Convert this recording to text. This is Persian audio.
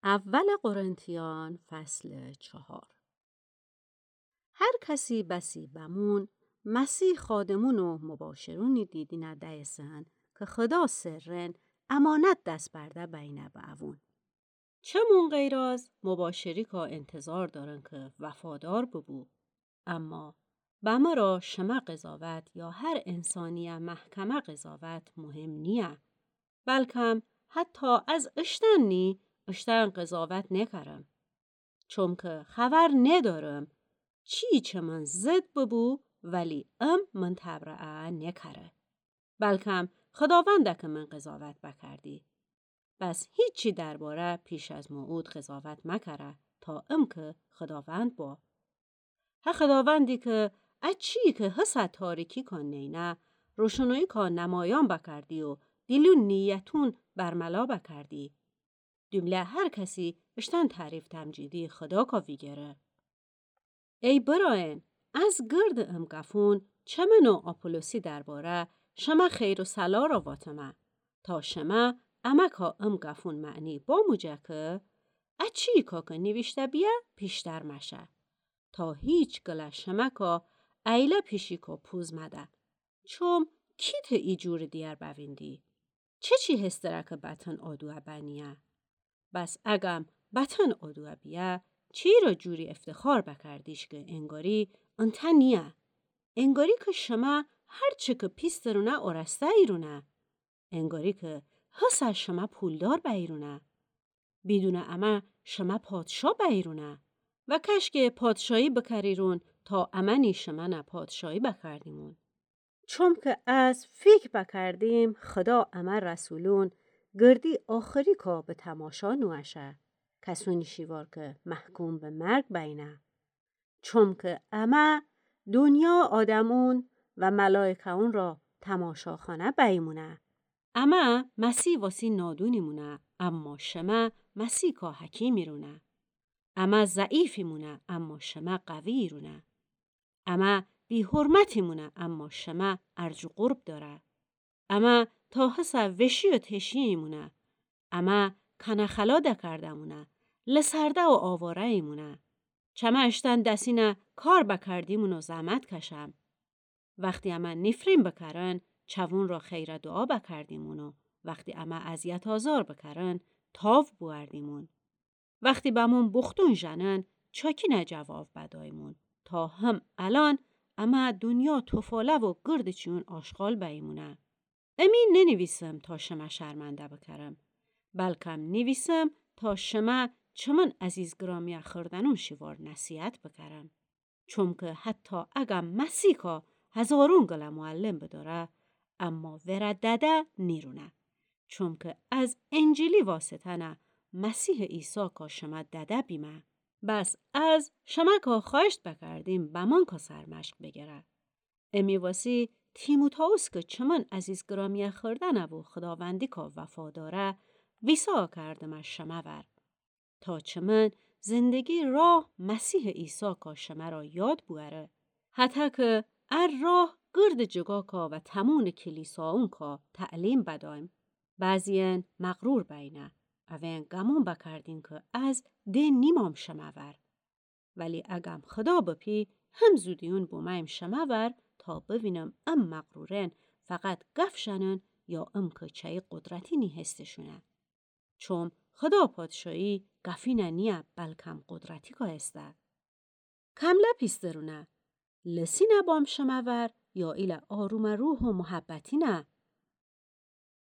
اول قرنتیان فصل 4. هر کسی بسی بمون مسیح خادمون و مباشرونی دیدینه دیسن که خدا سرن امانت دست برده بینه بعون. چمون غیر از مباشری که انتظار دارن که وفادار ببو، اما بما را شما قضاوت یا هر انسانی محکمه قضاوت مهم نیه، بلکه حتی از اشتن قضاوت نکرم. چون که خبر ندارم چه من زد ببو ولی من تبرعه نکره. بلکه خداونده که من قضاوت بکردی. بس هیچی درباره پیش از موعود قضاوت مکره تا که خداوند با. خداوندی که اچی که حسد تاریکی کنی نه روشنوی که نمایان بکردی و دیلون نیتون برملا بکردی. جمله هر کسی اشتن تعریف تمجیدی خدا که ویگره. ای براین از گرد گفون چه منو آپولوسی درباره شما خیر و سلا را واتمه تا شما که گفون معنی با موجه که اچی که نوشته بیا پیشتر مشه تا هیچ گله شما که ایله پیشی که پوز مده چون کیت ای جور دیار بویندی چی هستره که بطن آدوه بنیه. بس اگم بطن آدوه بیه چی را جوری افتخار بکردیش که انگاری انتا نیه. انگاری که شما هرچه که پیسترونه ارسته ایرونه. انگاری که حسر شما پولدار بیرونه. بدون اما شما پادشاه بیرونه. و کشک پادشاهی بکریرون تا امنی شما نه پادشاهی بکردیمون. چون که از فکر بکردیم خدا امر رسولون گردی آخری که به تماشا نوشه. کسونی شیوار که محکوم به مرگ بینه. چون که اما دنیا آدمون و ملائکون را تماشاخانه بیمونه. اما مسیح واسی نادونی مونه اما شما مسیح که حکیمی رونه. اما ضعیفی مونه اما شما قوی رونه. اما بی حرمتی مونه اما شما ارج و قرب داره. اما تا حسا وشی و تشیی مونه. اما کنخلا دکرده مونه. لسرده و آواره ایمونه. چما اشتن دستینه کار بکردیمونو زحمت کشم. وقتی اما نفرین بکرن چوون را خیر دعا بکردیمونو. وقتی اما اذیت آزار بکرن تاو بوردیمون. وقتی بمون بختون جنن چاکی جواب بدایمون. تا هم الان اما دنیا توفاله و گرد چون آشغال بیمونه. امین ننویسم تا شما شرمنده بکرم. بلکم نویسم تا شما چمن عزیز گرامی خردنون شوار نصیحت بکرم. چون که حتی اگم مسیحا هزارون گله معلم بداره اما وردده نیرونه. چون که از انجیلی واسطه نه مسیح عیسی که شما دده بیمه. بس از شما که خواهشت بکردیم بمان که سرمشق بگره. امی واسی تیموتائوس که چمن عزیز گرامی خردنه و خداوندی که وفاداره ویسا کردم از شما ور. تا چمن زندگی راه مسیح عیسی که شما را یاد بواره. حتی که راه گرد جگا که و تمون کلیسا اون که تعلیم بدایم. بعضین مغرور بینه. اوین گمون بکردین که از دین نیمام شما ور. ولی اگم خدا بپی هم زودیون بومیم شما ور تا ببینم مغرورن فقط گفشنن یا که چه قدرتی نی هستشونه. چون خدا پادشاهی گفینه نیه بلکم قدرتی که هسته. کم لپیست درونه. لسی نبام شما ور یا ایل آروم روح و محبتی نه.